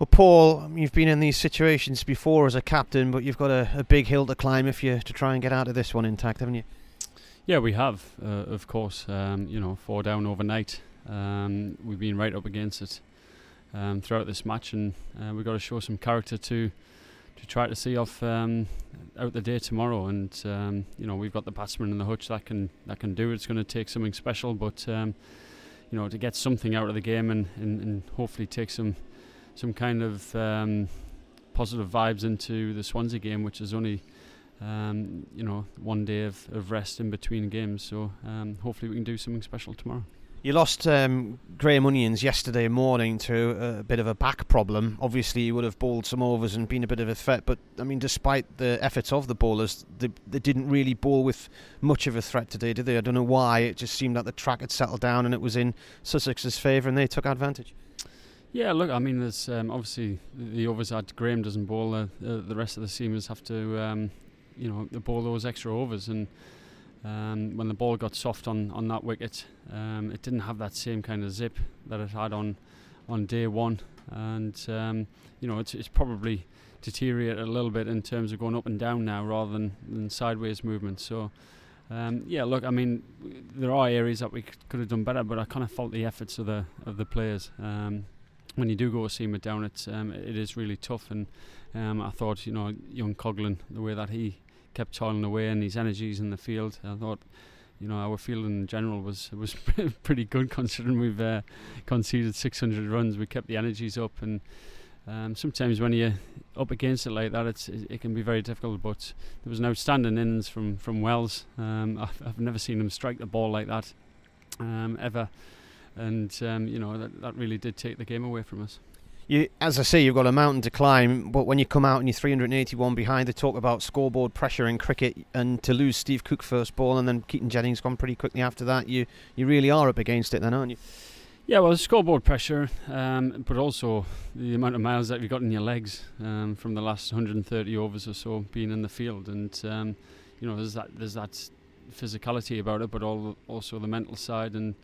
Well, Paul, you've been in these situations before as a captain, but you've got a big hill to climb to try and get out of this one intact, haven't you? Yeah, we have, of course. 4 down overnight. We've been right up against it throughout this match, and we've got to show some character to try to see off out the day tomorrow. And we've got the batsman in the hutch that can do it. It's going to take something special, but to get something out of the game and hopefully take some kind of positive vibes into the Swansea game, which is only 1 day of rest in between games. So hopefully we can do something special tomorrow. You lost Graham Onions yesterday morning to a bit of a back problem. Obviously, you would have bowled some overs and been a bit of a threat, but I mean, despite the efforts of the bowlers, they didn't really bowl with much of a threat today, did they? I don't know why. It just seemed that the track had settled down and it was in Sussex's favour, and they took advantage. Yeah, look, I mean, there's obviously the overs that Graham doesn't bowl. The rest of the seamers have to, bowl those extra overs, and when the ball got soft on that wicket, it didn't have that same kind of zip that it had on day one, and it's probably deteriorated a little bit in terms of going up and down now rather than sideways movement. So look, I mean, there are areas that we could have done better, but I kind of fault the efforts of the players. When you do go a seamer down, it is really tough, and I thought young Coughlin, the way that he kept toiling away and his energies in the field, I thought our fielding in general was pretty good, considering we've conceded 600 runs. We kept the energies up, and sometimes when you're up against it like that, it can be very difficult. But there was an outstanding innings from Wells. I've never seen him strike the ball like that ever, and that really did take the game away from us. As I say, you've got a mountain to climb, but when you come out and you're 381 behind, they talk about scoreboard pressure in cricket, and to lose Steve Cook first ball and then Keaton Jennings gone pretty quickly after that, you really are up against it then, aren't you? Yeah, well, scoreboard pressure, but also the amount of miles that you've got in your legs from the last 130 overs or so being in the field, and there's that physicality about it, but also the mental side, and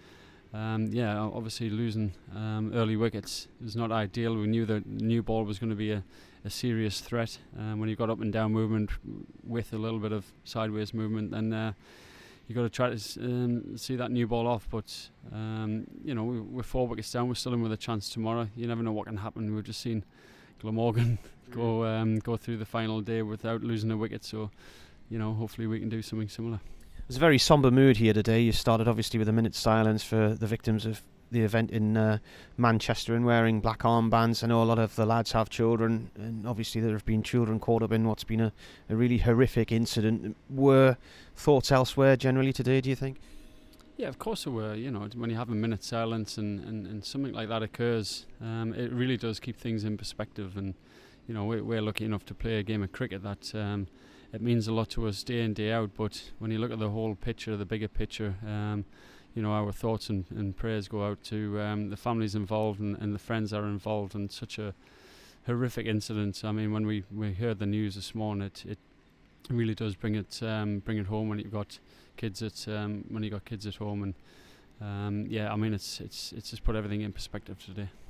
obviously losing early wickets is not ideal. We knew that new ball was going to be a serious threat when you got up and down movement with a little bit of sideways movement, and you got to try to see that new ball off. But we're 4 wickets down. We're still in with a chance tomorrow. You never know what can happen. We've just seen Glamorgan go through the final day without losing a wicket, so hopefully we can do something similar. There's a very sombre mood here today. You started obviously with a minute's silence for the victims of the event in Manchester and wearing black armbands. I know a lot of the lads have children, and obviously there have been children caught up in what's been a really horrific incident. Were thoughts elsewhere generally today, do you think? Yeah, of course there were. When you have a minute's silence and something like that occurs, it really does keep things in perspective. And we're lucky enough to play a game of cricket that it means a lot to us day in, day out, but when you look at the whole picture, the bigger picture, our thoughts and prayers go out to the families involved and the friends that are involved in such a horrific incident. I mean, when we heard the news this morning, it really does bring it home when you've got kids at home, and I mean, it's just put everything in perspective today.